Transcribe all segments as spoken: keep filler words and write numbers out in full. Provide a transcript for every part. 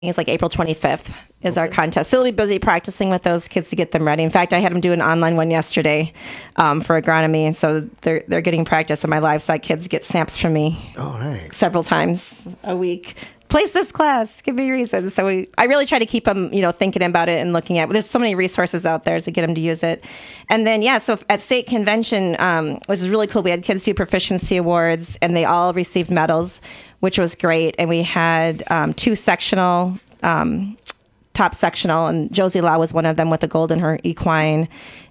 It's like April twenty-fifth is okay. Our contest. So we'll be busy practicing with those kids to get them ready. In fact, I had them do an online one yesterday um, for agronomy. And so they're they're getting practice, and my livestock kids get snaps from me oh, right. several times a week. Place this class, give me reasons. So we, I really try to keep them, you know, thinking about it and looking at. There's so many resources out there to get them to use it. And then, yeah, so at state convention, um, which is really cool, we had kids do proficiency awards, and they all received medals, which was great. And we had um, two sectional, um, top sectional, and Josie Lau was one of them with a gold in her equine,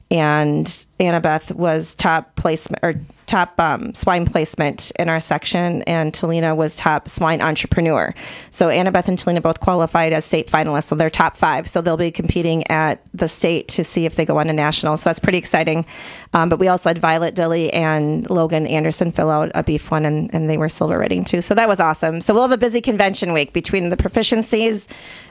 and Annabeth was top placement or top um, swine placement in our section, and Talina was top swine entrepreneur. So Annabeth and Talina both qualified as state finalists, so they're top five. So they'll be competing at the state to see if they go on to national. So that's pretty exciting. Um, but we also had Violet Dilly and Logan Anderson fill out a beef one, and, and they were silver rating too. So that was awesome. So we'll have a busy convention week between the proficiencies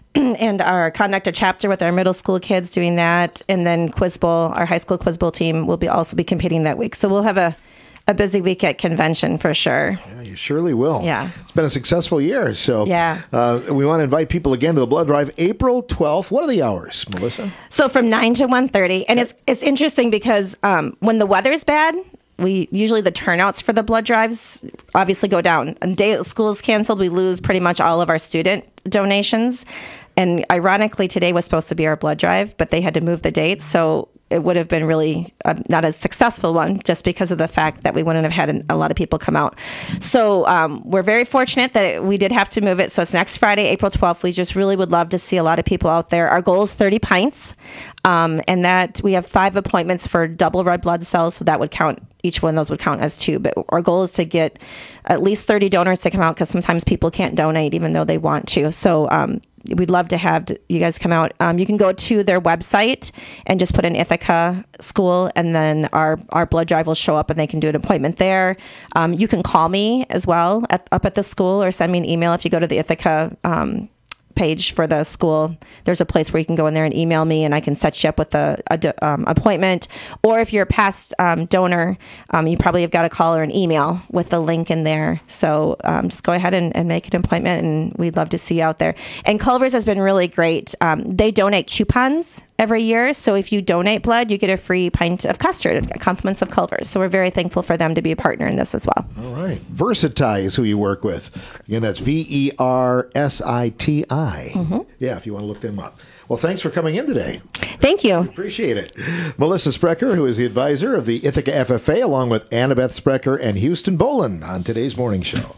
and our conductor chapter with our middle school kids doing that, and then Quiz Bowl, our high school Quiz Bowl team will be also be competing that week. So we'll have a, a busy week at convention for sure. Yeah, you surely will. Yeah. It's been a successful year. So yeah. uh, we want to invite people again to the blood drive, April twelfth. What are the hours, Melissa? So from nine to one thirty. And it's it's interesting because um, when the weather's bad, we usually the turnouts for the blood drives obviously go down. And day school's canceled, we lose pretty much all of our student donations. And ironically, today was supposed to be our blood drive, but they had to move the date. So it would have been really uh, not a successful one just because of the fact that we wouldn't have had an, a lot of people come out. So um, we're very fortunate that it, we did have to move it. So it's next Friday, April twelfth. We just really would love to see a lot of people out there. Our goal is thirty pints. Um, and that we have five appointments for double red blood cells. So that would count, each one of those would count as two. But our goal is to get at least thirty donors to come out, because sometimes people can't donate even though they want to. So um, we'd love to have you guys come out. Um, you can go to their website and just put in Ithaca School, and then our, our blood drive will show up, and they can do an appointment there. Um, you can call me as well at, up at the school, or send me an email if you go to the Ithaca um page for the school. There's a place where you can go in there and email me, and I can set you up with a, a um, appointment. Or if you're a past um, donor, um, you probably have got a call or an email with the link in there. So um, just go ahead and, and make an appointment, and we'd love to see you out there. And Culver's has been really great. Um, they donate coupons every year. So if you donate blood, you get a free pint of custard, compliments of Culver's. So we're very thankful for them to be a partner in this as well. All right. Versati is who you work with. Again, that's V E R S I T I. Mm-hmm. Yeah, if you want to look them up. Well, thanks for coming in today. Thank you. We appreciate it. Melissa Sprecher, who is the advisor of the Ithaca F F A, along with Annabeth Sprecher and Houston Boland on today's morning show.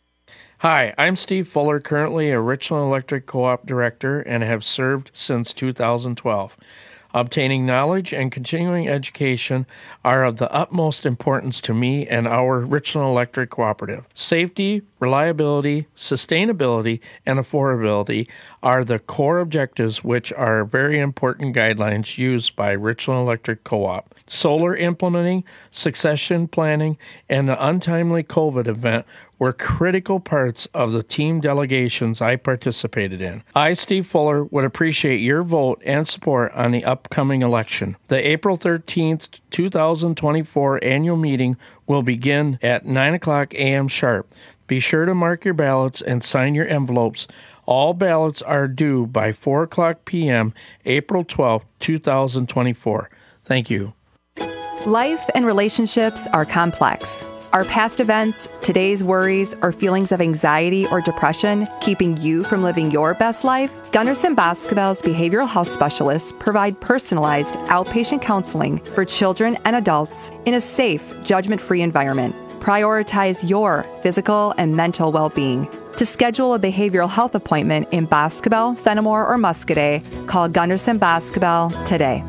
Hi, I'm Steve Fuller, currently a Richland Electric Co-op Director, and have served since two thousand twelve. Obtaining knowledge and continuing education are of the utmost importance to me and our Richland Electric Cooperative. Safety, reliability, sustainability, and affordability are the core objectives, which are very important guidelines used by Richland Electric Co-op. Solar implementing, succession planning, and the untimely COVID event were critical parts of the team delegations I participated in. I, Steve Fuller, would appreciate your vote and support on the upcoming election. The April thirteenth, twenty twenty-four annual meeting will begin at nine o'clock a.m. sharp. Be sure to mark your ballots and sign your envelopes. All ballots are due by four o'clock p.m. April twelfth, twenty twenty-four. Thank you. Life and relationships are complex. Are past events, today's worries, or feelings of anxiety or depression keeping you from living your best life? Gunderson Boscobel's behavioral health specialists provide personalized outpatient counseling for children and adults in a safe, judgment-free environment. Prioritize your physical and mental well-being. To schedule a behavioral health appointment in Boscobel, Fenimore, or Muscadet, call Gunderson Boscobel today.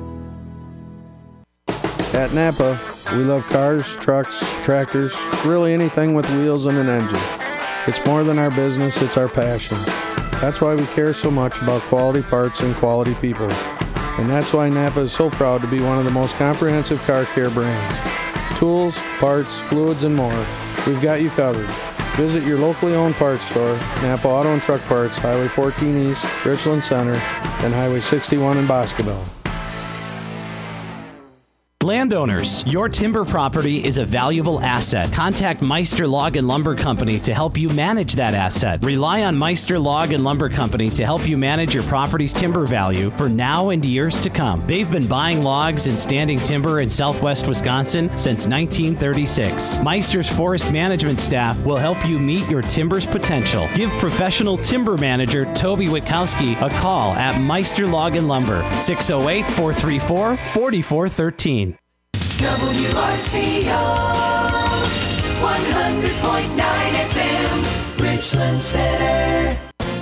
At Napa, we love cars, trucks, tractors, really anything with wheels and an engine. It's more than our business, it's our passion. That's why we care so much about quality parts and quality people. And that's why Napa is so proud to be one of the most comprehensive car care brands. Tools, parts, fluids, and more. We've got you covered. Visit your locally owned parts store, Napa Auto and Truck Parts, Highway fourteen East, Richland Center, and Highway sixty-one in Boscobel. Landowners, your timber property is a valuable asset. Contact Meister Log and Lumber Company to help you manage that asset. Rely on Meister Log and Lumber Company to help you manage your property's timber value for now and years to come. They've been buying logs and standing timber in southwest Wisconsin since nineteen thirty-six. Meister's forest management staff will help you meet your timber's potential. Give professional timber manager Toby Witkowski a call at Meister Log and Lumber, six oh eight, four three four, four four one three. W R C O one hundred point nine F M, Richland Center.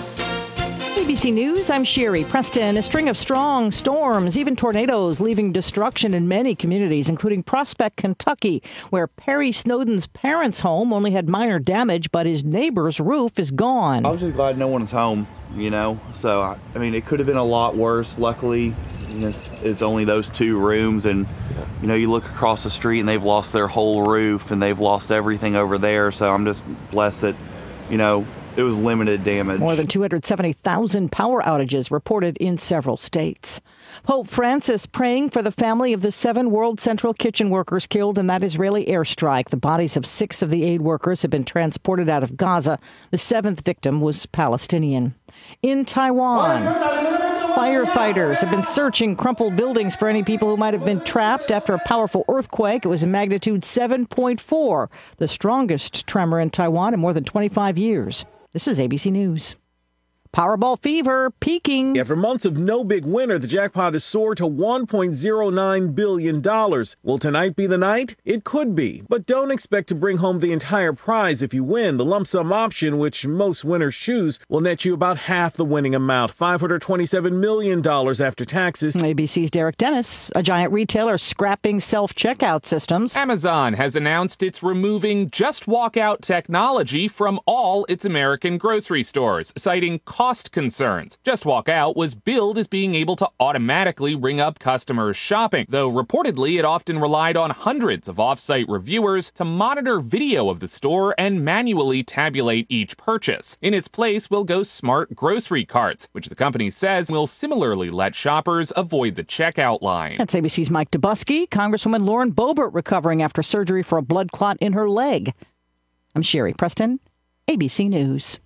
A B C News, I'm Sherry Preston. A string of strong storms, even tornadoes, leaving destruction in many communities, including Prospect, Kentucky, where Perry Snowden's parents' home only had minor damage, but his neighbor's roof is gone. I was just glad no one's home, you know. So, I, I mean, it could have been a lot worse. Luckily, you know, it's only those two rooms, and you know, you look across the street and they've lost their whole roof and they've lost everything over there. So I'm just blessed that, you know, it was limited damage. More than two hundred seventy thousand power outages reported in several states. Pope Francis praying for the family of the seven World Central Kitchen workers killed in that Israeli airstrike. The bodies of six of the aid workers have been transported out of Gaza. The seventh victim was Palestinian. In Taiwan, firefighters have been searching crumpled buildings for any people who might have been trapped after a powerful earthquake. It was a magnitude seven point four, the strongest tremor in Taiwan in more than twenty-five years. This is A B C News. Powerball fever peaking. After months of no big winner, the jackpot has soared to one point oh nine billion dollars. Will tonight be the night? It could be, but don't expect to bring home the entire prize if you win. The lump sum option, which most winners choose, will net you about half the winning amount, five hundred twenty-seven million dollars after taxes. A B C's Derek Dennis. A giant retailer scrapping self-checkout systems. Amazon has announced it's removing Just Walk Out technology from all its American grocery stores, citing cost Cost concerns. Just Walk Out was billed as being able to automatically ring up customers shopping, though reportedly it often relied on hundreds of off-site reviewers to monitor video of the store and manually tabulate each purchase. In its place will go smart grocery carts, which the company says will similarly let shoppers avoid the checkout line. That's A B C's Mike Dubusky. Congresswoman Lauren Boebert recovering after surgery for a blood clot in her leg. I'm Sherry Preston, A B C News.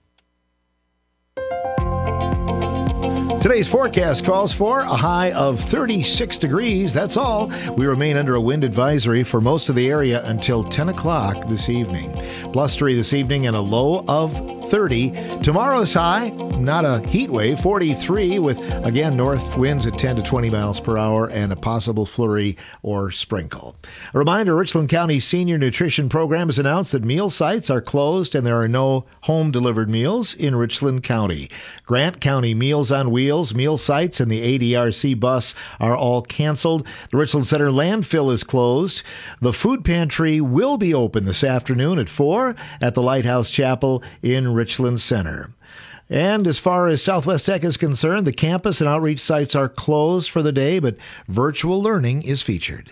Today's forecast calls for a high of thirty-six degrees. That's all. We remain under a wind advisory for most of the area until ten o'clock this evening. Blustery this evening and a low of thirty. Tomorrow's high, not a heat wave, forty-three, with, again, north winds at ten to twenty miles per hour and a possible flurry or sprinkle. A reminder, Richland County Senior Nutrition Program has announced that meal sites are closed and there are no home-delivered meals in Richland County. Grant County Meals on Wheels, meal sites, and the A D R C bus are all canceled. The Richland Center landfill is closed. The food pantry will be open this afternoon at four at the Lighthouse Chapel in Richland Center. And as far as Southwest Tech is concerned, the campus and outreach sites are closed for the day, but virtual learning is featured.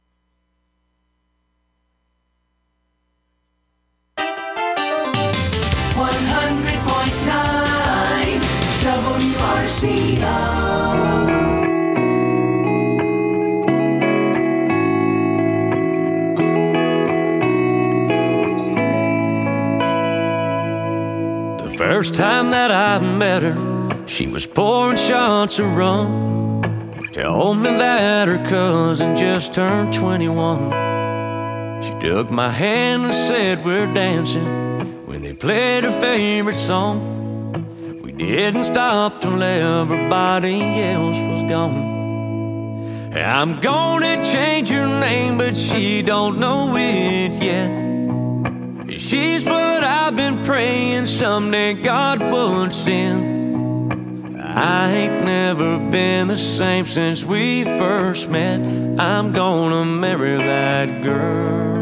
one hundred point nine W R C O. The first time that I met her, she was pouring shots of rum. Told me that her cousin just turned twenty-one. She took my hand and said we're dancing when they played her favorite song. We didn't stop till everybody else was gone. I'm gonna change her name, but she don't know it yet. She's what I've been praying someday God would send. I ain't never been the same since we first met. I'm gonna marry that girl.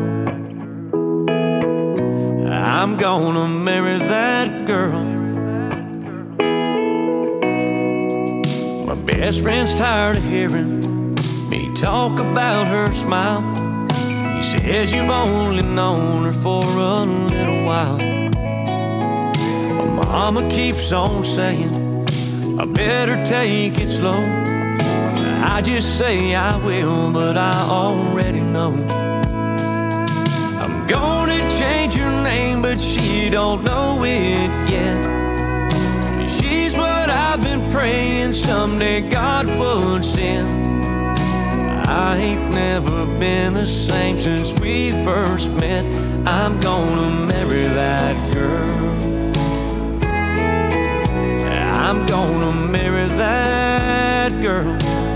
I'm gonna marry that girl. My best friend's tired of hearing me talk about her smile. He says you've only known her for a little while. My mama keeps on saying I better take it slow. I just say I will, but I already know. I'm gonna change her name, but she don't know it yet. She's what I've been praying someday God would send. I ain't never been the same since we first met. I'm gonna marry that girl. I'm gonna marry that girl.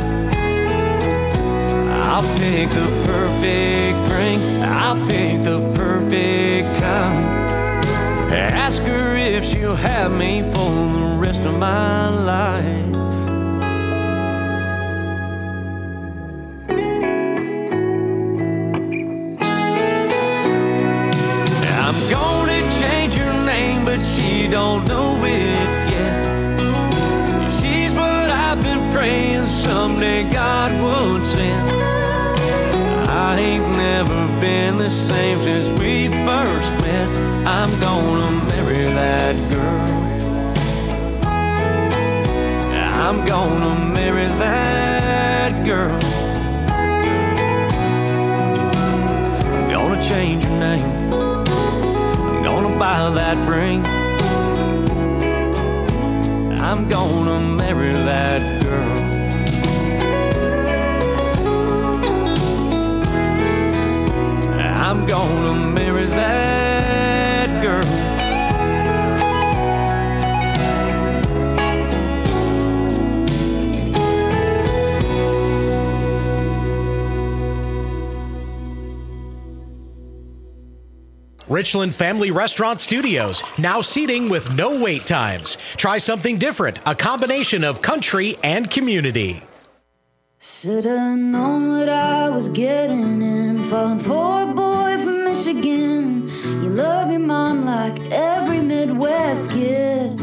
I'll pick the perfect ring, I'll pick the perfect time. Ask her if she'll have me for the rest of my life. I'm gonna change her name, but she don't know it yet. She's what I've been praying someday God would send. I ain't never been the same since we first met. I'm gonna marry that girl. I'm gonna marry that girl. I'm gonna change her name. I'm gonna buy that ring. I'm gonna marry that girl. I'm gonna marry that girl. Richland Family Restaurant Studios, now seating with no wait times. Try something different, a combination of country and community. Should've known what I was getting in, falling for a boy from Michigan. You love your mom like every Midwest kid.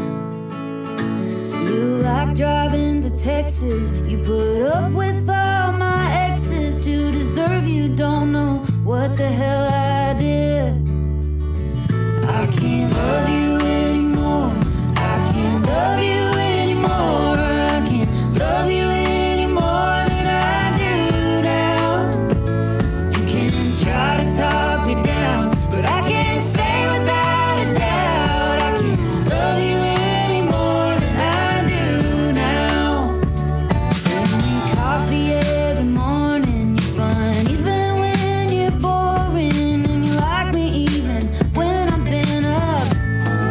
You like driving to Texas. You put up with all my exes to deserve you. Don't know what the hell I did. I can't love you anymore. I can't love you anymore. I can't love you anymore than I do now. You can try to talk me down, but I can't say without a doubt. I can't love you anymore than I do now. Bring me coffee every morning. You're fun even when you're boring, and you like me even when I've been up.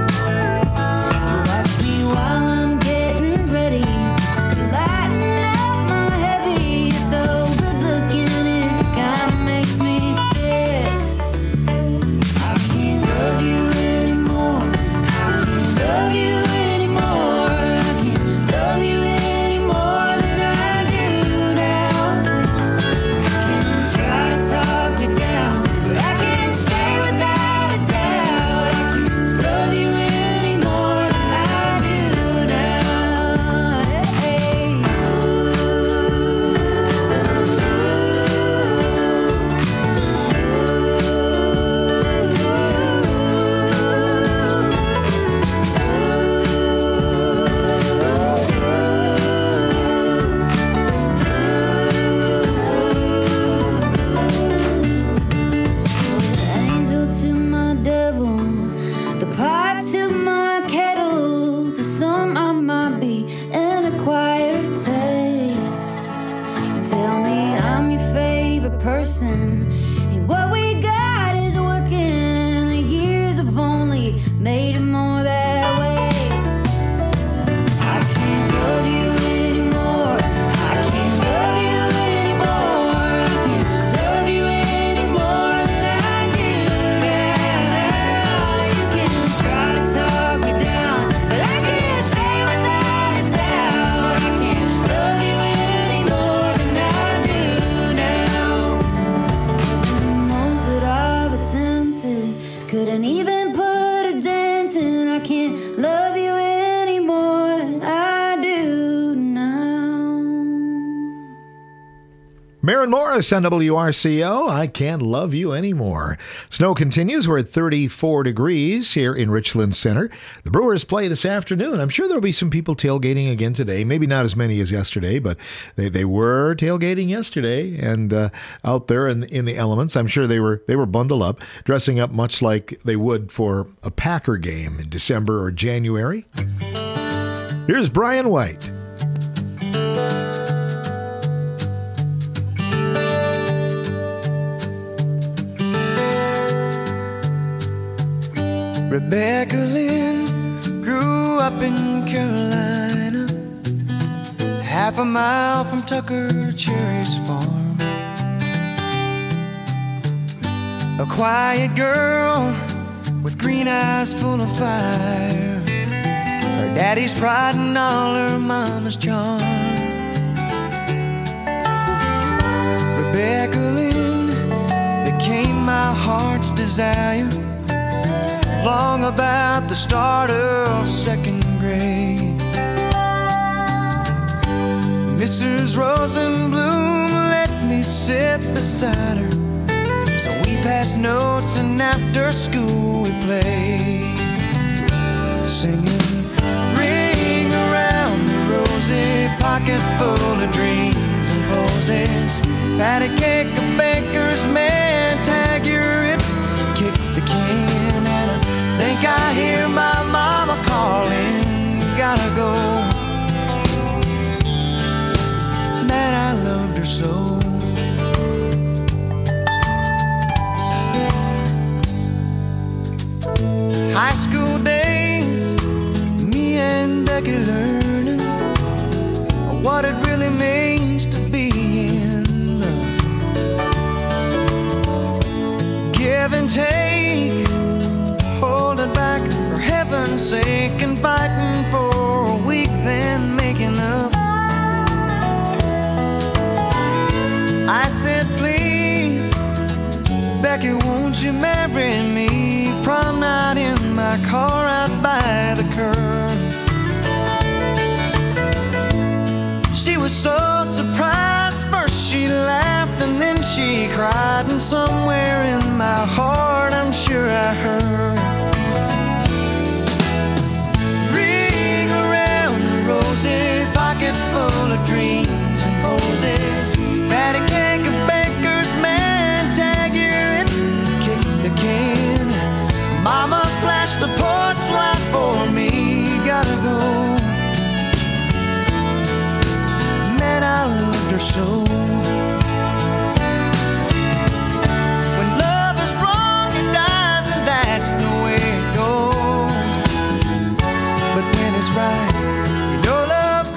Maren Morris on W R C O. I Can't Love You Anymore. Snow continues. We're at thirty-four degrees here in Richland Center. The Brewers play this afternoon. I'm sure there'll be some people tailgating again today. Maybe not as many as yesterday, but they, they were tailgating yesterday and uh, out there in, in the elements. I'm sure they were they were bundled up, dressing up much like they would for a Packer game in December or January. Here's Brian White. Rebecca Lynn grew up in Carolina, half a mile from Tucker Cherry's farm. A quiet girl with green eyes full of fire, her daddy's pride and all her mama's charm. Rebecca Lynn became my heart's desire long about the start of second grade. Missus Rosenblum let me sit beside her, so we passed notes and after school we played, singing Ring Around the Rosie, pocket full of dreams and posies, patty cake, a baker's man, tag your it, kick the can. Think I hear my mama calling, gotta go. Man, I loved her so. High school days, me and Becky learning what it really means to be in love. Give and take, holding back for heaven's sake, and fighting for a week, then making up. I said, please, Becky, won't you marry me? Prom night in my car out by the curb. She was so surprised. First she laughed and then she cried, and somewhere in my heart I'm sure I heard, ring around the rosy, pocket full of dreams and posies, patty cake, a baker's man, tag your it, kick the can. Mama flashed the porch light for me, gotta go. Man, I loved her so. When love is wrong, it dies, and that's the way it goes. But when it's right, you know love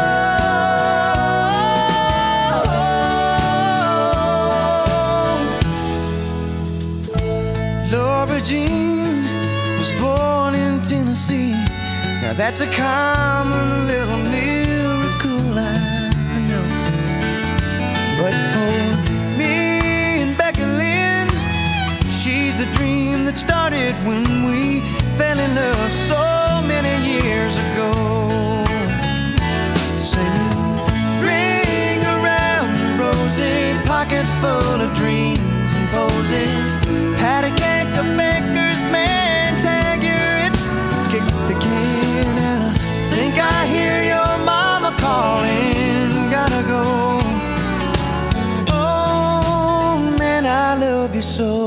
grows. Laura Jean was born in Tennessee. Now that's a common little miracle, I know. But for me and Becky Lynn, she's the dream that started when we fell in love so many years ago. Singing, ring around the rosy, pocket full of dreams and posies, patty cake, a baker's man, tag your it, kick the can, and I think I hear your mama calling, gotta go. Oh man, I love you so.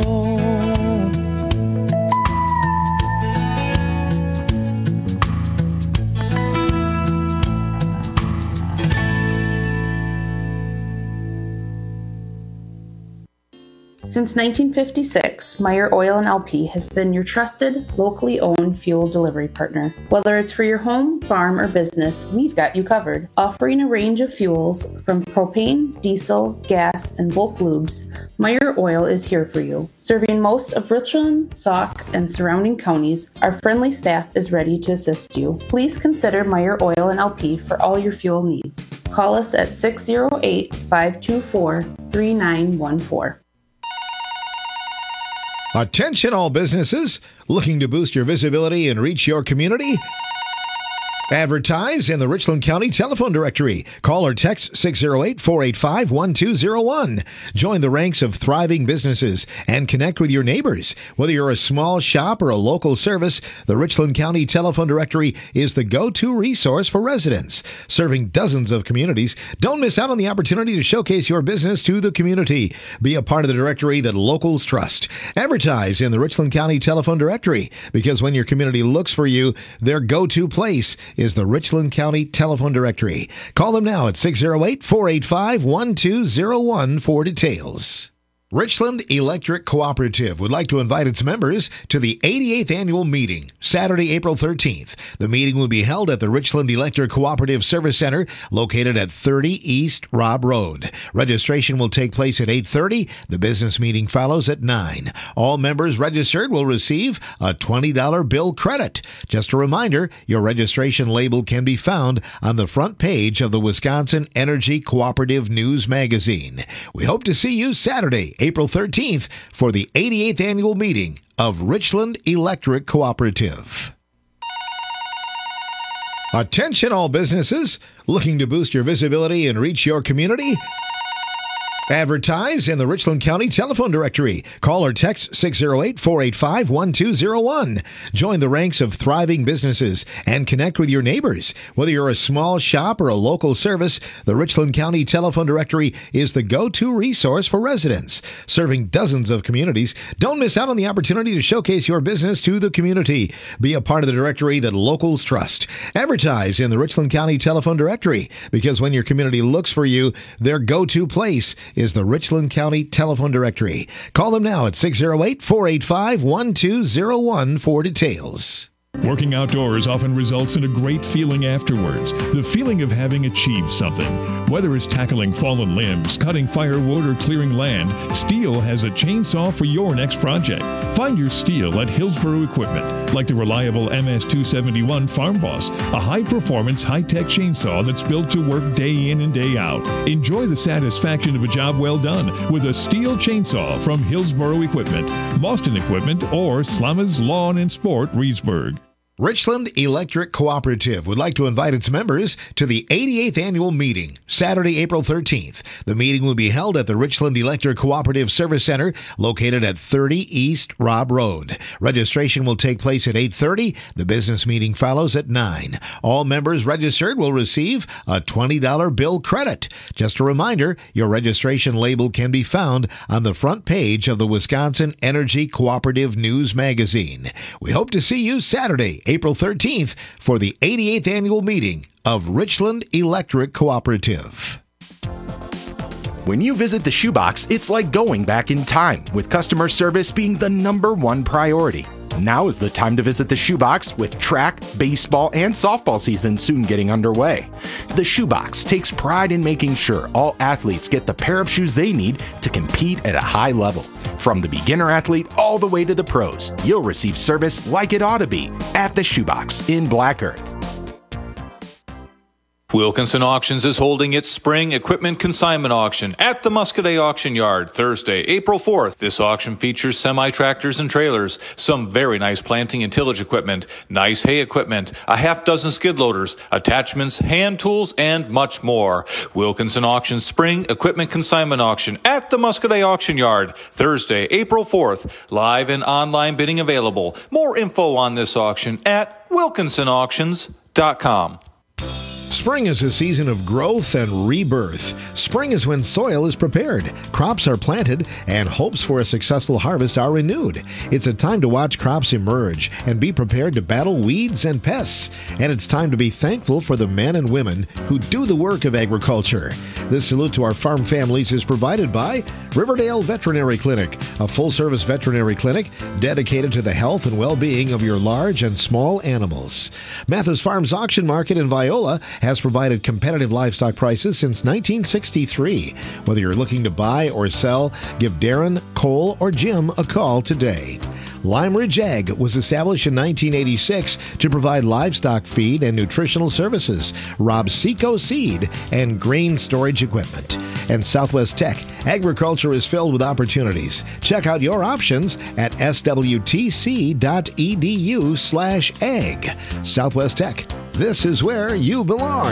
Since nineteen fifty-six, Meyer Oil and L P has been your trusted, locally owned fuel delivery partner. Whether it's for your home, farm, or business, we've got you covered. Offering a range of fuels from propane, diesel, gas, and bulk lubes, Meyer Oil is here for you. Serving most of Richland, Sauk, and surrounding counties, our friendly staff is ready to assist you. Please consider Meyer Oil and L P for all your fuel needs. Call us at six oh eight, five two four, three nine one four. Attention all businesses looking to boost your visibility and reach your community. Advertise in the Richland County telephone directory. Call or text six oh eight, four eight five, one two oh one. Join the ranks of thriving businesses and connect with your neighbors. Whether you're a small shop or a local service, the Richland County telephone directory is the go-to resource for residents. Serving dozens of communities, don't miss out on the opportunity to showcase your business to the community. Be a part of the directory that locals trust. Advertise in the Richland County telephone directory, because when your community looks for you, their go-to place is the Richland County telephone directory. Call them now at six oh eight, four eight five, one two oh one for details. Richland Electric Cooperative would like to invite its members to the eighty-eighth annual meeting, Saturday, April thirteenth. The meeting will be held at the Richland Electric Cooperative Service Center, located at thirty East Robb Road. Registration will take place at eight thirty. The business meeting follows at nine. All members registered will receive a twenty dollar bill credit. Just a reminder, your registration label can be found on the front page of the Wisconsin Energy Cooperative News magazine. We hope to see you Saturday, April thirteenth, for the eighty-eighth annual meeting of Richland Electric Cooperative. Attention all businesses looking to boost your visibility and reach your community. Advertise in the Richland County telephone directory. Call or text six oh eight, four eight five, one two oh one. Join the ranks of thriving businesses and connect with your neighbors. Whether you're a small shop or a local service, the Richland County telephone directory is the go-to resource for residents. Serving dozens of communities, don't miss out on the opportunity to showcase your business to the community. Be a part of the directory that locals trust. Advertise in the Richland County telephone directory, because when your community looks for you, their go-to place is the Richland County telephone directory. Call them now at six oh eight, four eight five, one two oh one for details. Working outdoors often results in a great feeling afterwards, the feeling of having achieved something. Whether it's tackling fallen limbs, cutting firewood, or clearing land, Stihl has a chainsaw for your next project. Find your Stihl at Hillsboro Equipment, like the reliable M S two seventy-one Farm Boss, a high-performance, high-tech chainsaw that's built to work day in and day out. Enjoy the satisfaction of a job well done with a Stihl chainsaw from Hillsboro Equipment, Boston Equipment, or Slammers Lawn and Sport, Reedsburg. Richland Electric Cooperative would like to invite its members to the eighty-eighth annual meeting, Saturday, April thirteenth. The meeting will be held at the Richland Electric Cooperative Service Center, located at thirty East Robb Road. Registration will take place at eight thirty. The business meeting follows at nine. All members registered will receive a twenty dollar bill credit. Just a reminder, your registration label can be found on the front page of the Wisconsin Energy Cooperative News magazine. We hope to see you Saturday, April thirteenth, for the eighty-eighth annual meeting of Richland Electric Cooperative. When you visit the Shoebox, it's like going back in time, with customer service being the number one priority. Now is the time to visit the Shoebox, with track, baseball, and softball season soon getting underway. The Shoebox takes pride in making sure all athletes get the pair of shoes they need to compete at a high level. From the beginner athlete all the way to the pros, you'll receive service like it ought to be at the Shoebox in Black Earth. Wilkinson Auctions is holding its spring equipment consignment auction at the Muscoda Auction Yard Thursday, April fourth. This auction features semi-tractors and trailers, some very nice planting and tillage equipment, nice hay equipment, a half dozen skid loaders, attachments, hand tools, and much more. Wilkinson Auctions Spring Equipment Consignment Auction at the Muscoda Auction Yard Thursday, April fourth. Live and online bidding available. More info on this auction at wilkinson auctions dot com. Spring is a season of growth and rebirth. Spring is when soil is prepared, crops are planted, and hopes for a successful harvest are renewed. It's a time to watch crops emerge and be prepared to battle weeds and pests. And it's time to be thankful for the men and women who do the work of agriculture. This salute to our farm families is provided by Riverdale Veterinary Clinic, a full-service veterinary clinic dedicated to the health and well-being of your large and small animals. Mathis Farms Auction Market in Viola has provided competitive livestock prices since nineteen sixty-three. Whether you're looking to buy or sell, give Darren, Cole, or Jim a call today. Lime Ridge Ag was established in nineteen eighty-six to provide livestock feed and nutritional services, Rob Seco seed, and grain storage equipment. And Southwest Tech, agriculture is filled with opportunities. Check out your options at swtc.edu slash ag. Southwest Tech, this is where you belong.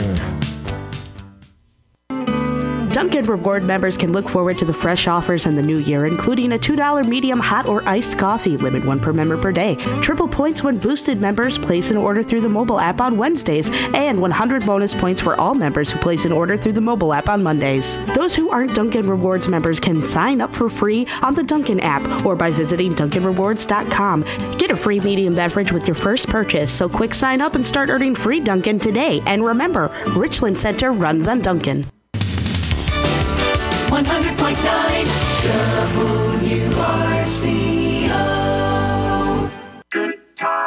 Dunkin' Reward members can look forward to the fresh offers in the new year, including a two dollar medium hot or iced coffee, limit one per member per day, triple points when boosted members place an order through the mobile app on Wednesdays, and one hundred bonus points for all members who place an order through the mobile app on Mondays. Those who aren't Dunkin' Rewards members can sign up for free on the Dunkin' app or by visiting Dunkin Rewards dot com. Get a free medium beverage with your first purchase, so quick sign up and start earning free Dunkin' today. And remember, Richland Center runs on Dunkin'. one hundred point nine W R C O. Good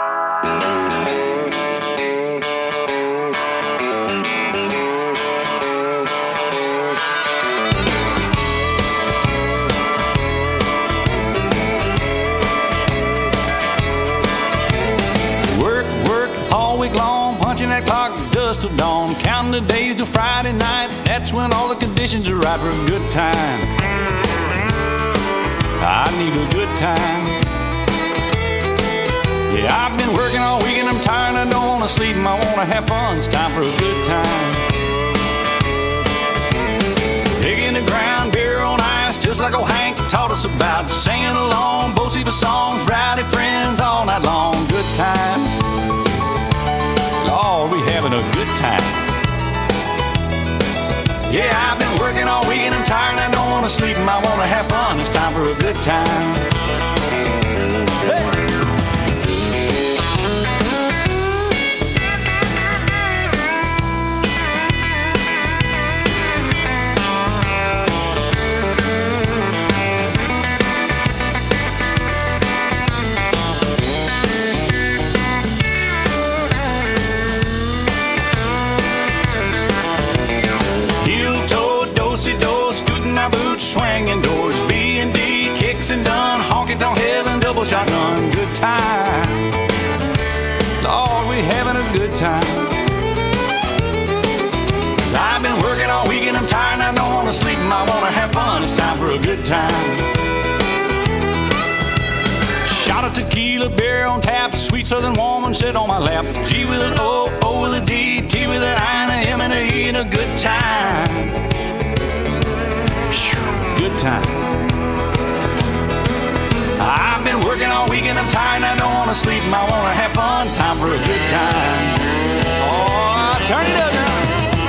Work, work all week long, punching that clock dust till dawn, counting the days till Friday night. That's when all the conditions are right for a good time. I need a good time. Yeah, I've been working all week and I'm tired. I don't want to sleep and I want to have fun. It's time for a good time. Digging the ground, beer on ice, just like old Hank taught us about. Singing along, both the songs, rowdy friends all night long. Good time. Lord, we having a good time. Yeah, I've been working all week and I'm tired. I don't want to sleep and I want to have fun. It's time for a good time. Hey! Swinging doors, B and D, kicks and done, honky-tonk heaven, double shotgun, good time. Lord, we having a good time. Cause I've been working all week and I'm tired and I don't want to sleep and I want to have fun. It's time for a good time. Shot of tequila, beer on tap, sweet southern woman sit on my lap. G with an O, O with a D, T with an I and a M and a E, and a good time. Good time. I've been working all week and I'm tired and I don't want to sleep and I want to have fun. Time for a good time. Oh, turn it up now.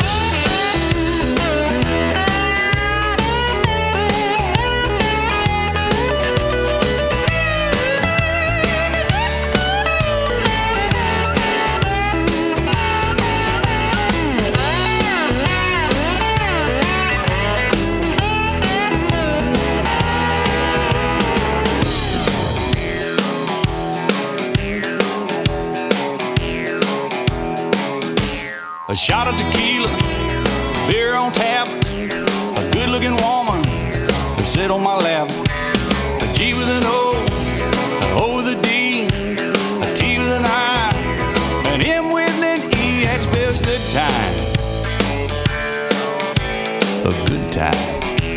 A shot of tequila, beer on tap, a good-looking woman to sit on my lap. A G with an O, an O with a D, a T with an I, an M with an E. That spells good time. A good time.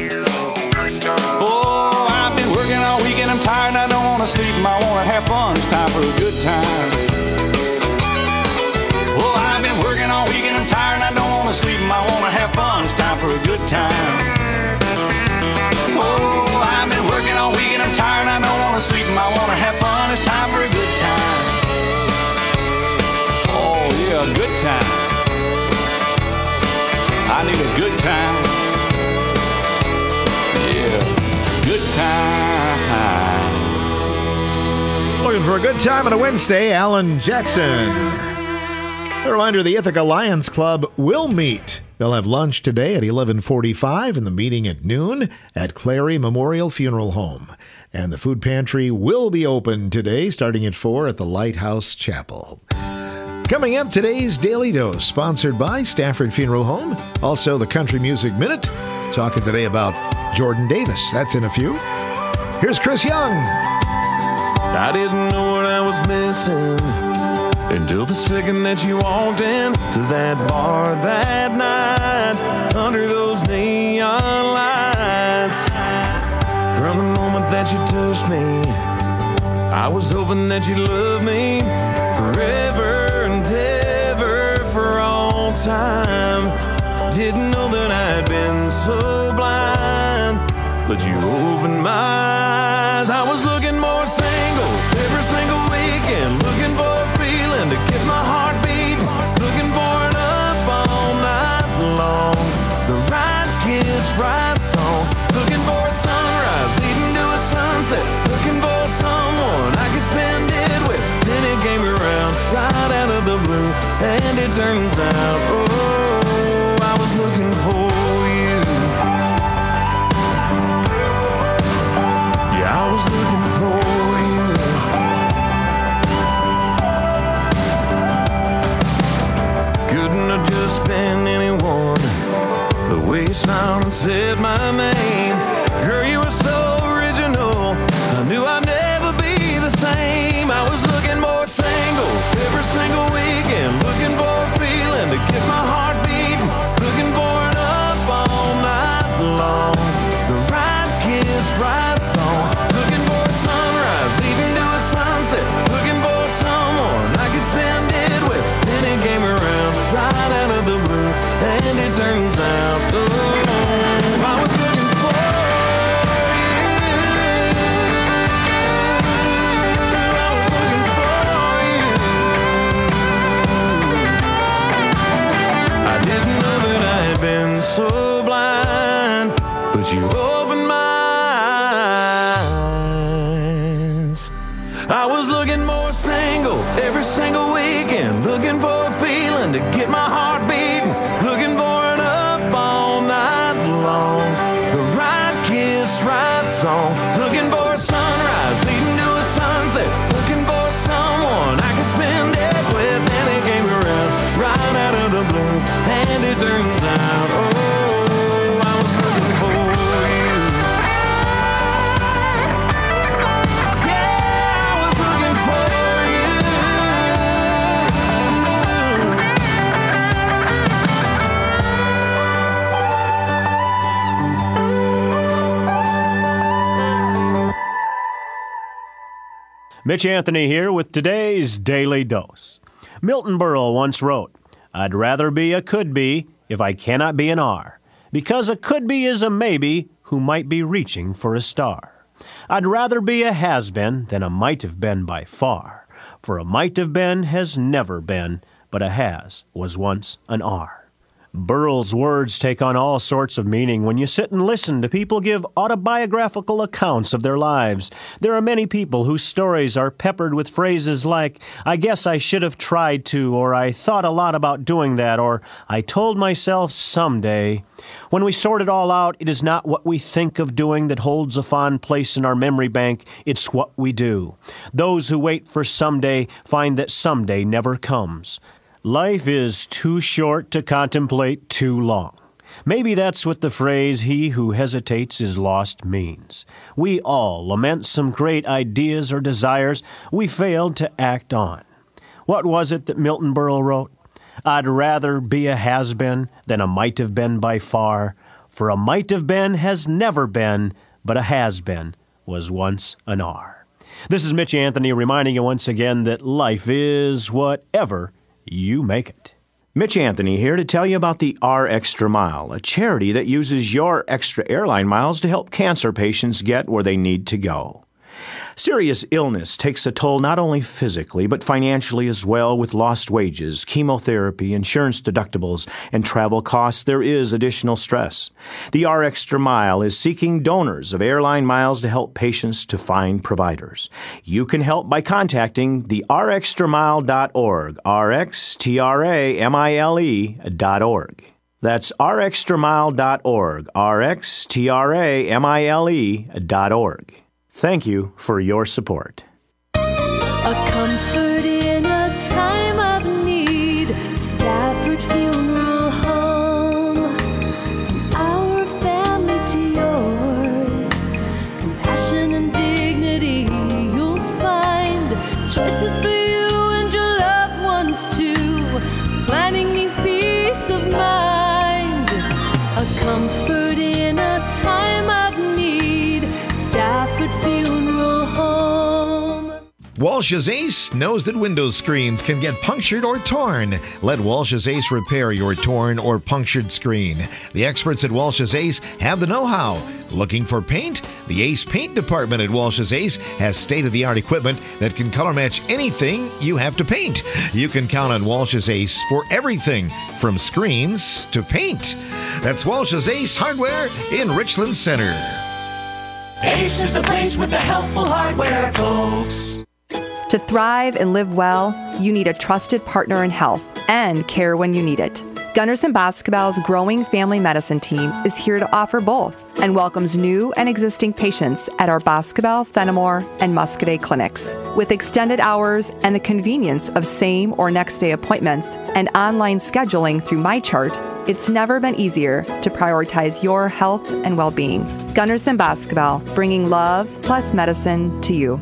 Oh, I've been working all week and I'm tired and I don't want to sleep and I want to have fun. It's time for a good time. Working all week and I'm tired and I don't want to sleep and I want to have fun. It's time for a good time. Oh, I've been working all week and I'm tired and I don't want to sleep and I want to have fun. It's time for a good time. Oh, yeah, a good time. I need a good time. Yeah, good time. Looking for a good time on a Wednesday, Alan Jackson. A reminder, the Ithaca Lions Club will meet. They'll have lunch today at eleven forty-five and the meeting at noon at Clary Memorial Funeral Home. And the food pantry will be open today starting at four at the Lighthouse Chapel. Coming up, today's Daily Dose, sponsored by Stafford Funeral Home. Also, the Country Music Minute, talking today about Jordan Davis. That's in a few. Here's Chris Young. I didn't know what I was missing until the second that you walked in to that bar that night under those neon lights. From the moment that you touched me, I was hoping that you'd love me forever and ever long time. Didn't know that I'd been so blind, but you opened my eyes. I was looking more single every single weekend, looking for a feeling to get my heart beating, looking for it up all night long. The right kiss, right song, looking for a sunrise, leading to a sunset, looking for someone I could spend it with. Then it came around right out of the blue, and it turns out, oh, I was looking for you. Yeah, I was looking for you. Couldn't have just been anyone. The way you smiled and said my name, girl, you were so original. I knew I'd never be the same. I was looking more single every single weekend, looking for a feeling to get my heart beating, looking for it up all night long. The right kiss, right song, looking for a sunrise, leading to a sunset, looking for someone I could spend it with. Then it came around right out of the blue, and it turns out, oh, I was looking for been so blind, but you opened my eyes. I was looking more single every single weekend, looking for a feeling to get my heart beating, looking for it up all night long. The right kiss, right song, looking for a sunrise, leading to a sunset, looking for someone I could spend it with. And it came around right out of the blue, and it turns out, oh, I was looking for you. Yeah, I was looking for Mitch Anthony here with today's Daily Dose. Milton Berle once wrote, "I'd rather be a could be if I cannot be an are, because a could be is a maybe who might be reaching for a star. I'd rather be a has been than a might have been by far, for a might have been has never been, but a has was once an are." Berle's words take on all sorts of meaning when you sit and listen to people give autobiographical accounts of their lives. There are many people whose stories are peppered with phrases like, "I guess I should have tried to," or "I thought a lot about doing that," or "I told myself someday." When we sort it all out, it is not what we think of doing that holds a fond place in our memory bank, it's what we do. Those who wait for someday find that someday never comes. Life is too short to contemplate too long. Maybe that's what the phrase, "he who hesitates is lost," means. We all lament some great ideas or desires we failed to act on. What was it that Milton Berle wrote? "I'd rather be a has-been than a might have been by far, for a might have been has never been, but a has-been was once an are." This is Mitch Anthony reminding you once again that life is whatever you make it. Mitch Anthony here to tell you about the R Extra Mile, a charity that uses your extra airline miles to help cancer patients get where they need to go. Serious illness takes a toll not only physically, but financially as well. With lost wages, chemotherapy, insurance deductibles, and travel costs, there is additional stress. The R Extra Mile is seeking donors of airline miles to help patients to find providers. You can help by contacting the r extra mile dot org, R X T R A M I L E dot org. That's r extra mile dot org, R X T R A M I L E dot org. Thank you for your support. A comfort in a time of need. Stafford Funeral Home. From our family to yours. Compassion and dignity you'll find. Choices for you and your loved ones too. Planning means peace of mind. A comfort in a time of need. Stafford Funeral Home. Walsh's Ace knows that window screens can get punctured or torn. Let Walsh's Ace repair your torn or punctured screen. The experts at Walsh's Ace have the know-how. Looking for paint? The Ace Paint Department at Walsh's Ace has state-of-the-art equipment that can color match anything you have to paint. You can count on Walsh's Ace for everything from screens to paint. That's Walsh's Ace Hardware in Richland Center. Ace is the place with the helpful hardware, folks. To thrive and live well, you need a trusted partner in health and care when you need it. Gunderson Basketball's growing family medicine team is here to offer both and welcomes new and existing patients at our Basketball, Fenimore, and Muscadet clinics. With extended hours and the convenience of same or next day appointments and online scheduling through MyChart, it's never been easier to prioritize your health and well-being. Gunderson Basketball, bringing love plus medicine to you.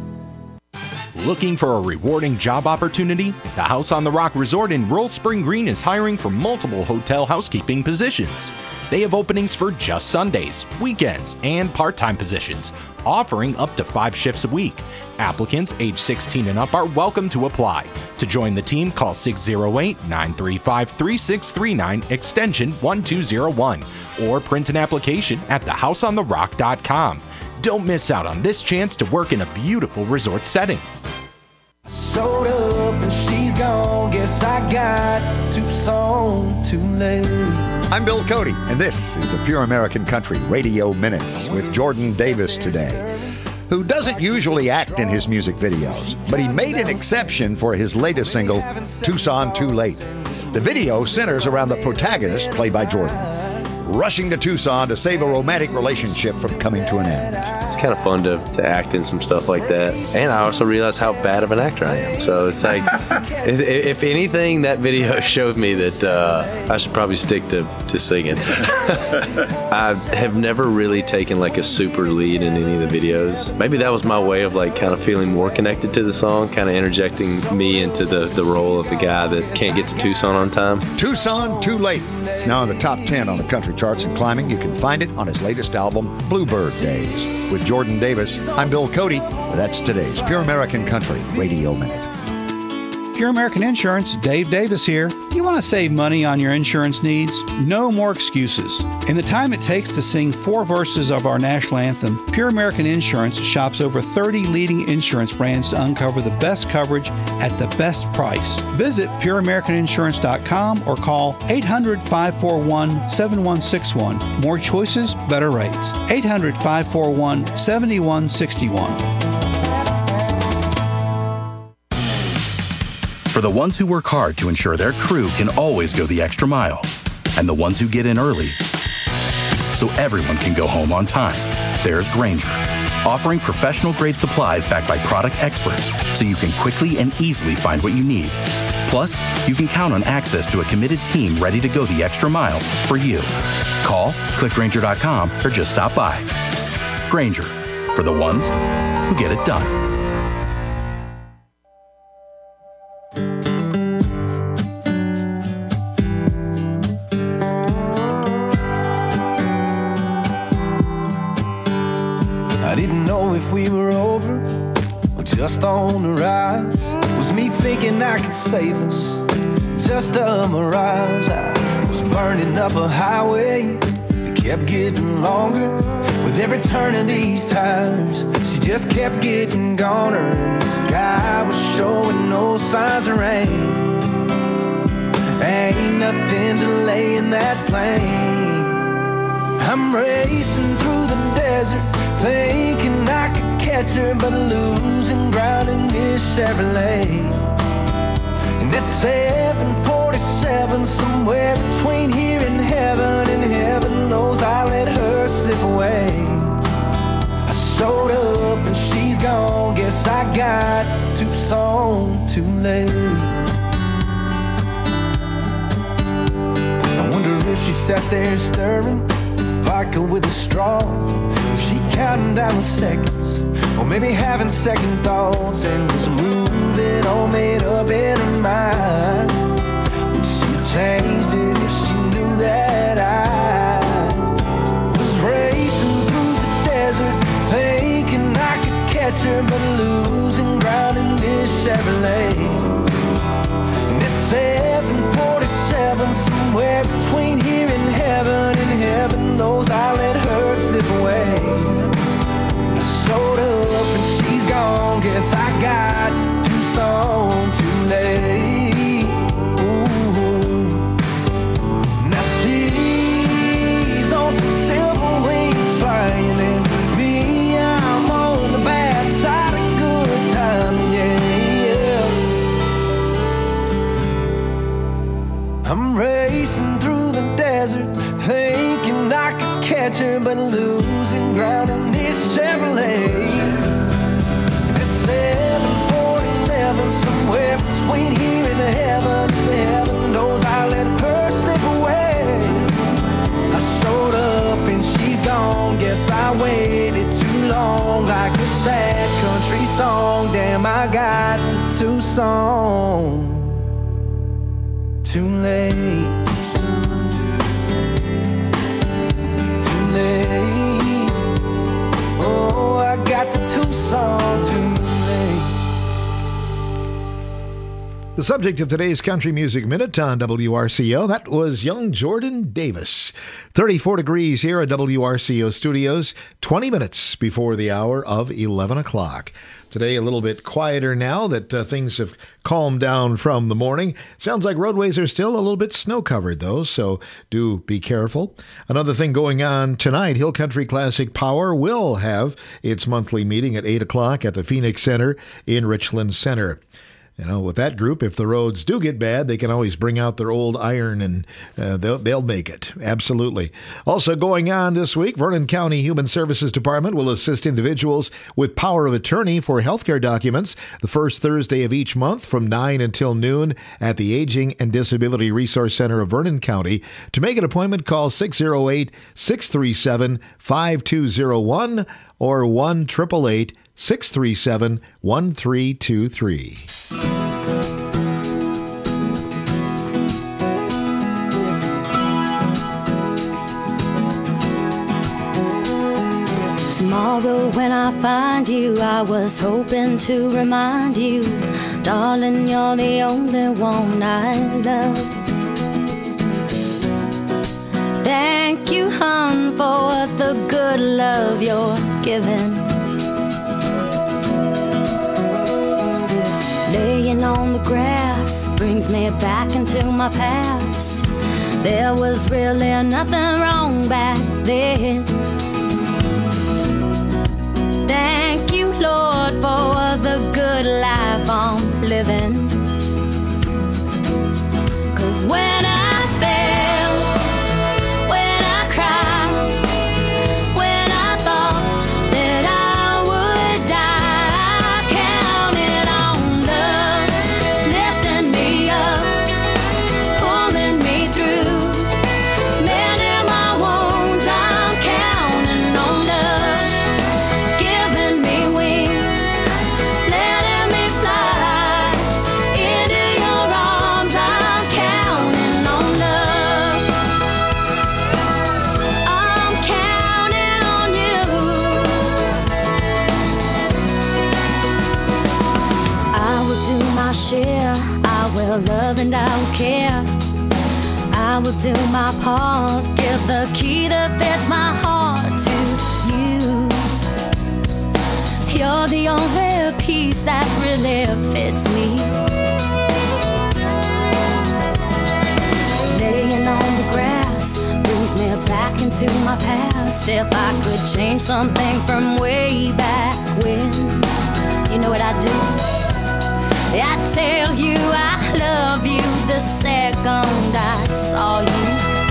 Looking for a rewarding job opportunity? The House on the Rock Resort in Rural Spring Green is hiring for multiple hotel housekeeping positions. They have openings for just Sundays, weekends, and part-time positions, offering up to five shifts a week. Applicants age sixteen and up are welcome to apply. To join the team, call six oh eight, nine three five, three six three nine, extension one two oh one, or print an application at the house on the rock dot com. Don't miss out on this chance to work in a beautiful resort setting. Showed up and she's gone. Guess I got Tucson too late. I'm Bill Cody, and this is the Pure American Country Radio Minutes with Jordan Davis today, who doesn't usually act in his music videos, but he made an exception for his latest single, Tucson Too Late. The video centers around the protagonist, played by Jordan, rushing to Tucson to save a romantic relationship from coming to an end. It's kind of fun to, to act in some stuff like that. And I also realized how bad of an actor I am. So it's like, if, if anything, that video showed me that uh, I should probably stick to, to singing. I have never really taken like a super lead in any of the videos. Maybe that was my way of like kind of feeling more connected to the song, kind of interjecting me into the, the role of the guy that can't get to Tucson on time. Tucson Too Late. It's now in the top ten on the country charts and climbing. You can find it on his latest album, Bluebird Days. With Jordan Davis, I'm Bill Cody. That's today's Pure American Country Radio Minute. Pure American Insurance, Dave Davis here. You want to save money on your insurance needs? No more excuses. In the time it takes to sing four verses of our national anthem, Pure American Insurance shops over thirty leading insurance brands to uncover the best coverage at the best price. Visit pure american insurance dot com or call eight hundred, five four one, seven one six one. More choices, better rates. eight hundred, five four one, seven one six one. For the ones who work hard to ensure their crew can always go the extra mile, and the ones who get in early so everyone can go home on time, there's Grainger, offering professional-grade supplies backed by product experts so you can quickly and easily find what you need. Plus, you can count on access to a committed team ready to go the extra mile for you. Call, click Grainger dot com, or just stop by. Grainger, for the ones who get it done. I didn't know if we were over or just on the rise. Was me thinking I could save us, just a mirage. I was burning up a highway that kept getting longer. With every turn of these tires, she just kept getting goner. And the sky was showing no signs of rain. Ain't nothing delaying that plane. I'm racing through the desert, thinking I could catch her, but losing ground in this Chevrolet. And it's seven forty-seven, somewhere between here and heaven, and heaven knows I let her slip away. I showed up and she's gone, guess I got to Tucson too late. I wonder if she sat there stirring vodka with a straw, if she counting down the seconds, or maybe having second thoughts, and was moving all made up in her mind. Would she changed it if she knew that I was racing through the desert, thinking I could catch her, but losing ground Thinking I could catch her, but losing ground in this Chevrolet. At seven forty-seven, somewhere between here and heaven, heaven knows I let her slip away. I showed up and she's gone. Guess I waited too long, like a sad country song. Damn, I got to Tucson too late. Too late. Oh, I got to Tucson too late. The subject of today's Country Music Minute on W R C O, that was young Jordan Davis. thirty-four degrees here at W R C O Studios, twenty minutes before the hour of eleven o'clock. Today a little bit quieter now that uh, things have calmed down from the morning. Sounds like roadways are still a little bit snow-covered, though, so do be careful. Another thing going on tonight, Hill Country Classic Power will have its monthly meeting at eight o'clock at the Phoenix Center in Richland Center. You know, with that group, if the roads do get bad, they can always bring out their old iron and uh, they'll, they'll make it. Absolutely. Also going on this week, Vernon County Human Services Department will assist individuals with power of attorney for healthcare documents the first Thursday of each month from nine until noon at the Aging and Disability Resource Center of Vernon County. To make an appointment, call six oh eight, six three seven, five two oh one or one eight eight eight, six three seven, one three two three. Tomorrow when I find you, I was hoping to remind you, darling, you're the only one I love. Thank you, hon, for the good love you're giving. Laying on the grass brings me back into my past. There was really nothing wrong back then. Thank you, Lord, for the good life I'm living. 'Cause when I fell, when I cried, when I thought that I would die, I counted on love, lifting me up, pulling me through. Mending my wounds, I'm counting on love, giving me wings, letting me fly into your arms. I'm counting on love. I'm counting on you. I will do my share. I will love and I will care. I will do my part. Give the key that fits my heart to you. You're the only piece that really fits me. Laying on the grass brings me back into my past. If I could change something from way back when, you know what I'd do? I'd tell you I love you the second I saw you.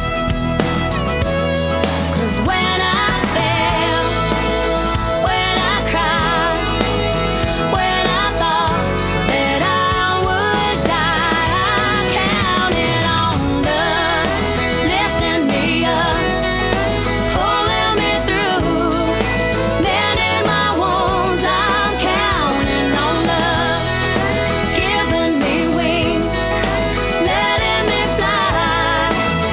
'Cause when I fell, when I cried, when I thought that I would die, I counted on love, lifting me up, pulling me through, mending my wounds. I'm counting on love, giving me wings, letting me fly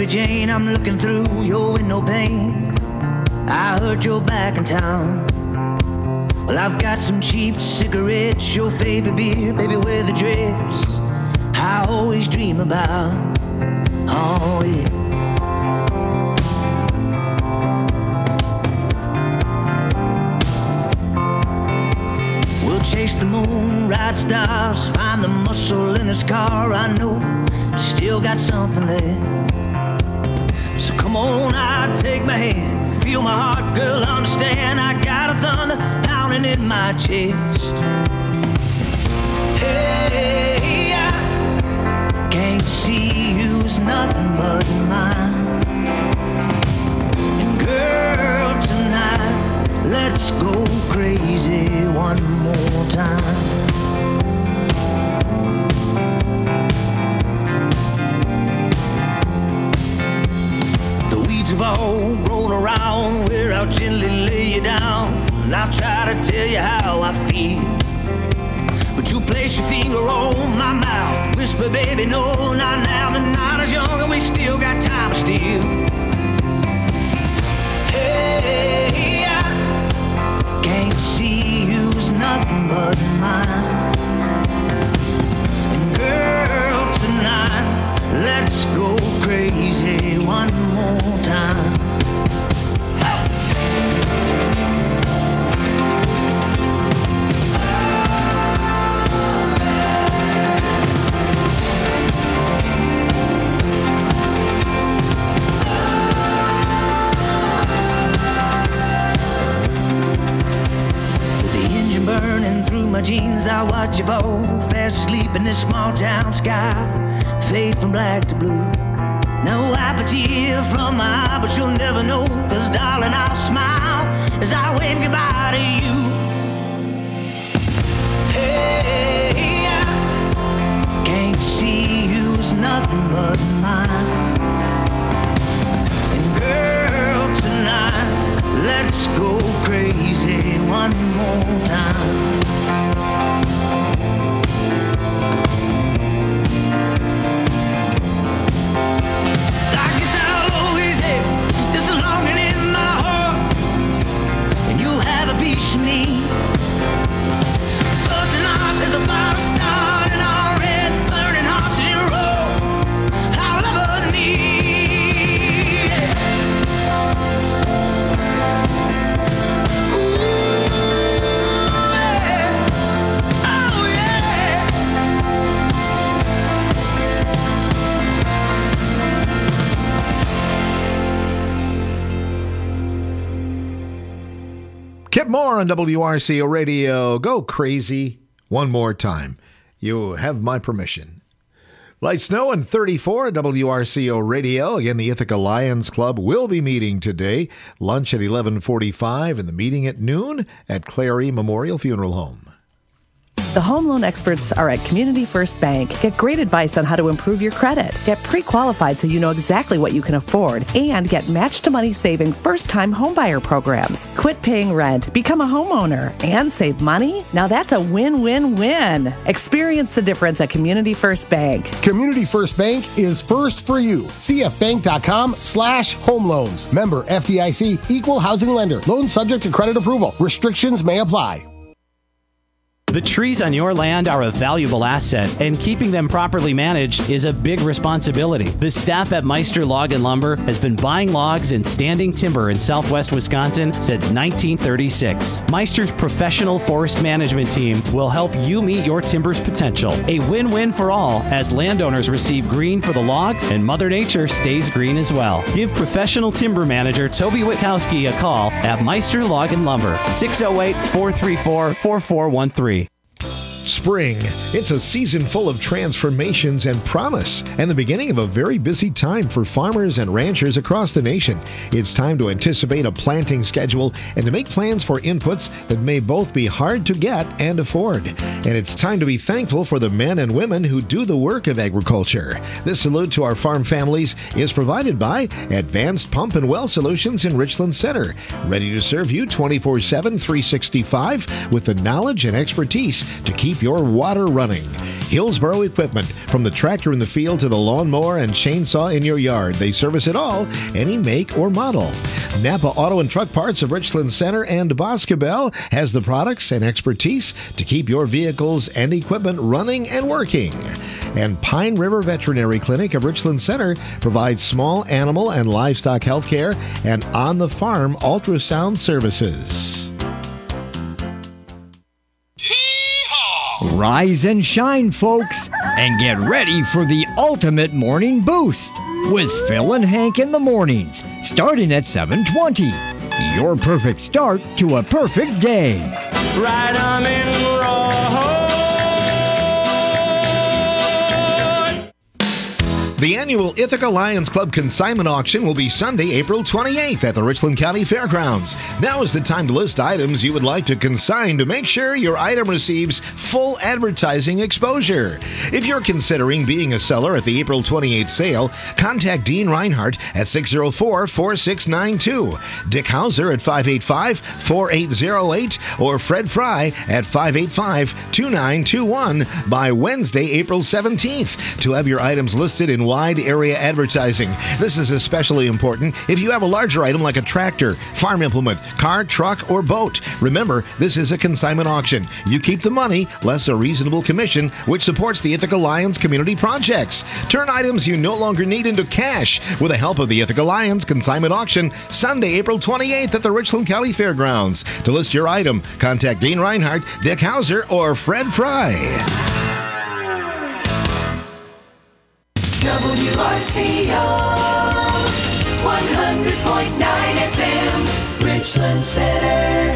Baby Jane, I'm looking through your window pane. I heard you're back in town. Well, I've got some cheap cigarettes, your favorite beer, baby, wear the dress I always dream about. Oh, yeah. We'll chase the moon, ride stars, find the muscle in this car. I know still got something there. So come on, I take my hand, feel my heart, girl, understand. I got a thunder pounding in my chest. Hey, I can't see you as nothing but mine. And girl, tonight, let's go crazy one more time. Have all rolled around where I'll gently lay you down, and I'll try to tell you how I feel, but you place your finger on my mouth, whisper, baby, no, not now. The night is young and we still got time to steal. Hey, I can't see you as nothing but mine. And girl, tonight, let's go crazy one more time. With the engine burning through my jeans, I watch you fall fast asleep in this small town sky, fade from black to blue. Now wipe a tear from my eye, but you'll never know, 'cause darling, I'll smile as I wave goodbye to you. Hey, I can't see you as nothing but mine. And girl, tonight, let's go crazy one more time. Kip Moore on W R C O Radio. Go crazy one more time. You have my permission. Light snow and thirty-four at W R C O Radio. Again, the Ithaca Lions Club will be meeting today. Lunch at eleven forty-five and the meeting at noon at Clary Memorial Funeral Home. The home loan experts are at Community First Bank. Get great advice on how to improve your credit. Get pre-qualified so you know exactly what you can afford. And get match-to-money saving first-time homebuyer programs. Quit paying rent, become a homeowner, and save money? Now that's a win-win-win. Experience the difference at Community First Bank. Community First Bank is first for you. cfbank.com slash home loans. Member F D I C, equal housing lender. Loan subject to credit approval. Restrictions may apply. The trees on your land are a valuable asset, and keeping them properly managed is a big responsibility. The staff at Meister Log and Lumber has been buying logs and standing timber in southwest Wisconsin since nineteen thirty-six. Meister's professional forest management team will help you meet your timber's potential. A win-win for all, as landowners receive green for the logs and Mother Nature stays green as well. Give professional timber manager Toby Witkowski a call at Meister Log and Lumber, six oh eight, four three four, four four one three. Spring. It's a season full of transformations and promise, and the beginning of a very busy time for farmers and ranchers across the nation. It's time to anticipate a planting schedule and to make plans for inputs that may both be hard to get and afford. And it's time to be thankful for the men and women who do the work of agriculture. This salute to our farm families is provided by Advanced Pump and Well Solutions in Richland Center, ready to serve you twenty-four seven, three sixty-five with the knowledge and expertise to keep your water running. Hillsboro Equipment. From the tractor in the field to the lawnmower and chainsaw in your yard, they service it all, any make or model. Napa Auto and Truck Parts of Richland Center and Boscobel has the products and expertise to keep your vehicles and equipment running and working. And Pine River Veterinary Clinic of Richland Center provides small animal and livestock health care and on-the-farm ultrasound services. Rise and shine, folks, and get ready for the ultimate morning boost with Phil and Hank in the mornings, starting at seven twenty. Your perfect start to a perfect day. Right on in raw. The annual Ithaca Lions Club consignment auction will be Sunday, April twenty-eighth at the Richland County Fairgrounds. Now is the time to list items you would like to consign to make sure your item receives full advertising exposure. If you're considering being a seller at the April twenty-eighth sale, contact Dean Reinhardt at six oh four, four six nine two, Dick Hauser at five eight five, four eight oh eight, or Fred Fry at five eight five, two nine two one by Wednesday, April seventeenth to have your items listed in wide area advertising. This is especially important if you have a larger item like a tractor, farm implement, car, truck, or boat. Remember, this is a consignment auction. You keep the money, less a reasonable commission, which supports the Ithaca Lions community projects. Turn items you no longer need into cash with the help of the Ithaca Lions consignment auction Sunday, April twenty-eighth at the Richland County Fairgrounds. To list your item, contact Dean Reinhardt, Dick Hauser, or Fred Fry. W R C O one hundred point nine F M, Richland Center.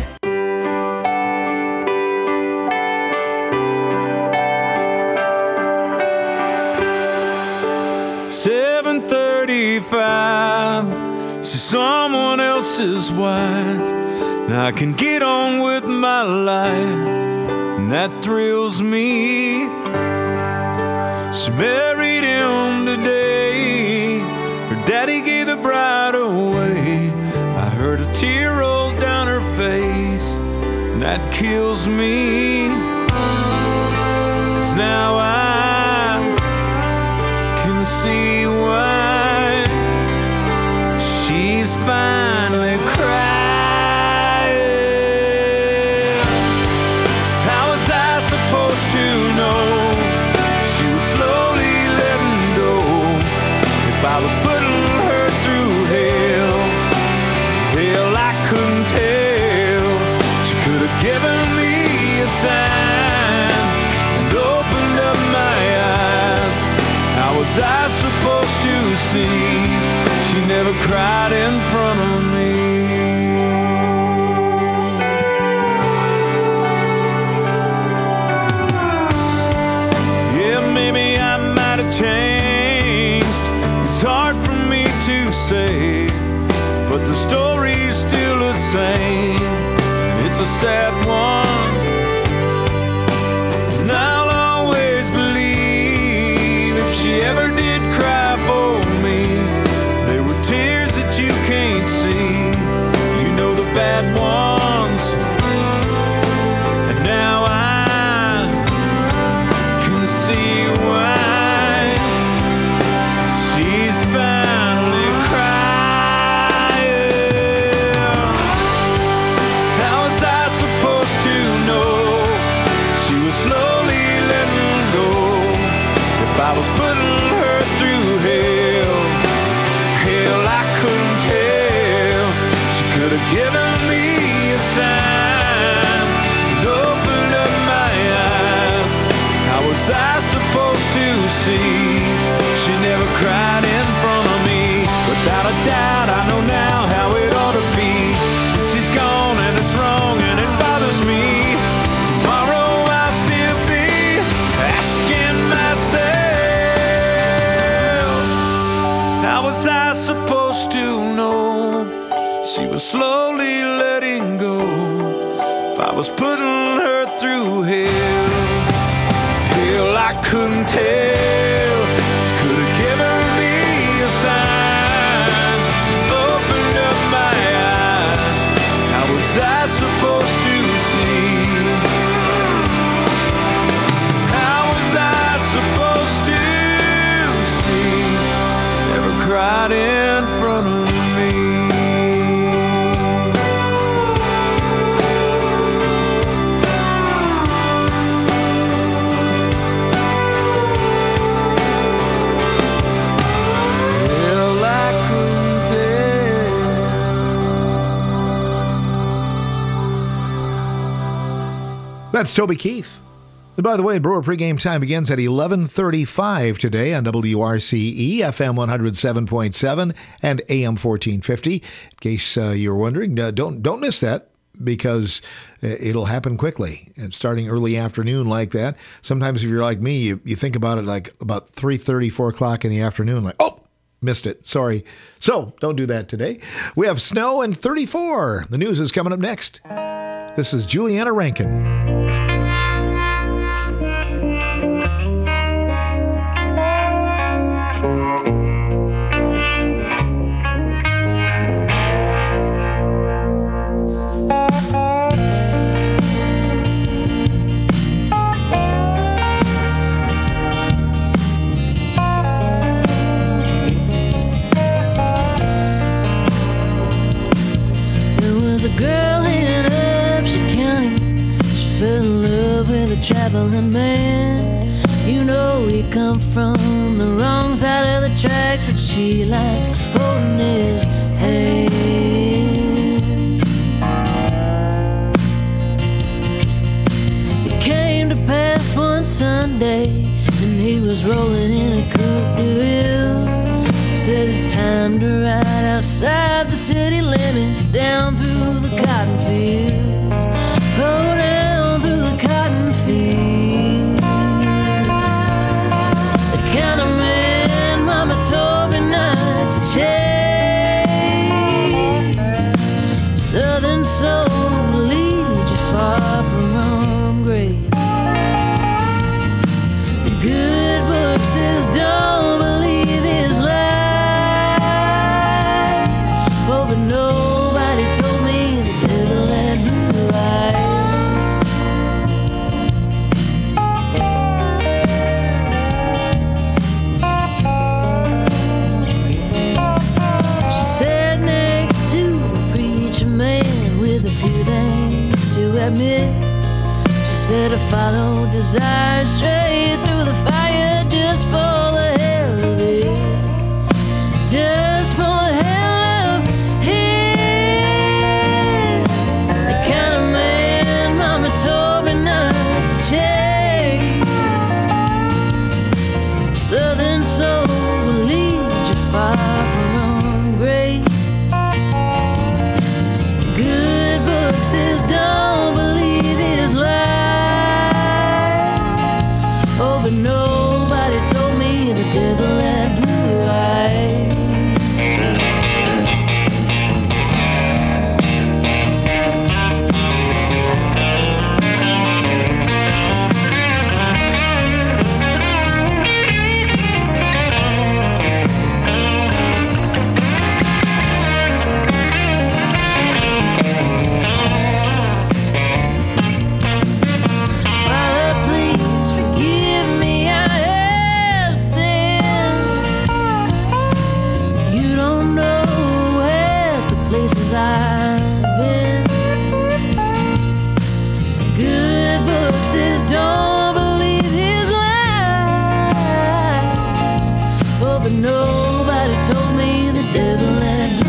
seven thirty-five, see someone else's wife. Now I can get on with my life, and that thrills me. She married him today. Her daddy gave the bride away. I heard a tear roll down her face, and that kills me. 'Cause now I can see why she's finally crying. How was I supposed to know? I was putting her through hell, hell I couldn't tell. She could have given me a sign and opened up my eyes. How was I supposed to see? She never cried in front of me. Yeah, maybe I might have changed. It's hard for me to say, but the story's still the same. It's a sad one, and I'll always believe if she ever did cry for me, there were tears that you can't see. You know, the bad ones. And now I can see why she's finally crying. How was I supposed to know she was slowly letting go? If I was putting her through hell, hell I couldn't tell. She could have given me a sign and opened up my eyes. How was I supposed to see? She never cried in front of me. Without a doubt, I know now how it ought to be. She's gone and it's wrong and it bothers me. Tomorrow I'll still be asking myself, how was I supposed to know she was slowly letting go? If I was putting her through hell, hell I couldn't tell. I supposed to see? How was I That's Toby Keith. And by the way, Brewer pregame time begins at eleven thirty-five today on W R C E, F M one oh seven point seven and A M fourteen fifty. In case uh, you're wondering, uh, don't don't miss that, because it'll happen quickly. And starting early afternoon like that, sometimes if you're like me, you, you think about it like about three thirty, four o'clock in the afternoon, like, oh, missed it. Sorry. So don't do that today. We have snow and thirty-four. The news is coming up next. This is Juliana Rankin. Traveling man, you know we come from the wrong side of the tracks, but she liked holding his hand. It came to pass one Sunday, and he was rolling in a coupe de ville. Said it's time to ride outside the city limits, down through the cotton fields. Oh, down through the cotton fields. The kind of man Mama told me not to chase. Southern soul will lead you far from home, grace. The good book says don't believe his lies. Oh, but nobody told me the devil had blue eyes. Admit. She said to follow desire straight through the fire just for the hell of it, just for the hell of it. The kind of man Mama told me not to chase. Southern soul will lead you far from home, grace. Good book says don't but nobody told me the devil had blue eyes. No